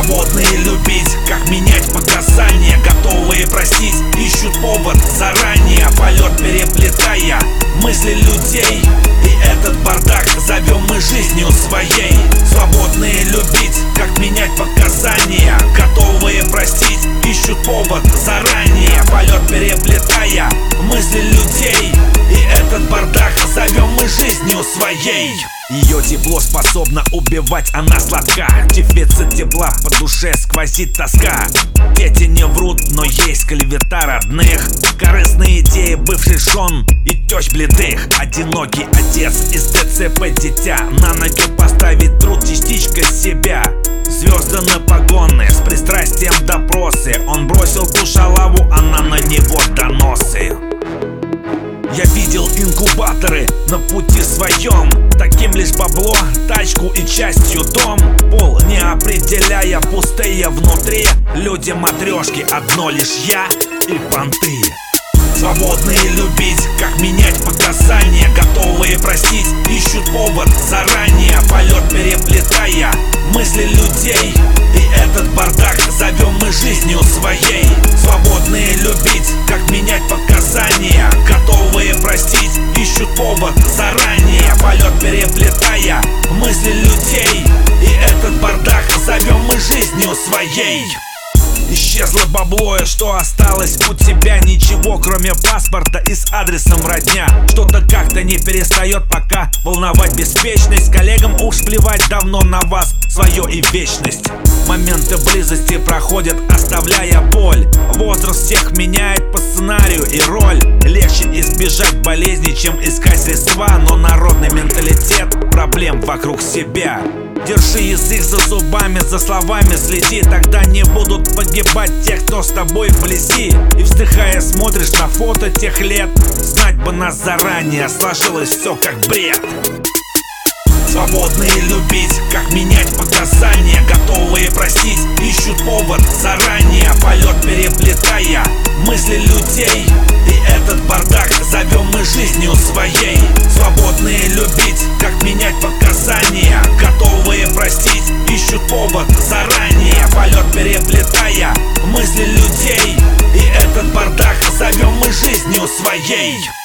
Свободные любить, как менять показания, готовые простить, ищут повод заранее, полет переплетая мысли людей. И этот бардак зовем мы жизнью своей. Свободные любить, как менять показания, готовые простить, ищут повод заранее, полет переплетая мысли людей. И этот бардак зовем мы жизнью своей. Ее тепло способно убивать, она сладка. Дефицит тепла, по душе сквозит тоска. Дети не врут, но есть клевета родных, корыстные идеи бывших жен и тещ бледных. Одинокий отец из ДЦП дитя, на ноги поставить труд, частичка себя. Звезды на погоны, с пристрастием допросы. Он бросил ту шалаву, она на него доносы. Я видел инкубаторы на пути своем, таким лишь бабло, тачку и частью дом. Пол не определяя, пустые внутри. Люди матрешки, одно лишь я и понты. Свободные любить, как менять показания, готовые простить, ищут повод заранее, полет переплетая мысли людей. И этот бардак зовем мы жизнью своей. Свободные любить, как менять показания, готовые простить, ищут повод заранее, полет переплетая мысли людей. И этот бардак зовем мы жизнью своей. Исчезло бабло, и что осталось у тебя? Ничего, кроме паспорта и с адресом родня. Что-то как-то не перестает пока волновать беспечность. Коллегам уж плевать давно на вас, свое и вечность. Моменты близости проходят, оставляя боль. Возраст всех меняет по сценарию и роль. Легче избежать болезней, чем искать средства, но народный менталитет проблем вокруг себя. Держи язык за зубами, за словами следи, тогда не будут погибать те, кто с тобой вблизи. И вздыхая смотришь на фото тех лет, знать бы нас заранее, сложилось все как бред. Свободные любить, как менять показания, готовые простить, ищут повод заранее, полет переплетая мысли людей. И этот бардак зовем мы жизнью своей. Свободные любить, как менять показания, готовые простить, ищут повод заранее, полет переплетая мысли людей. И этот бардак зовем мы жизнью своей.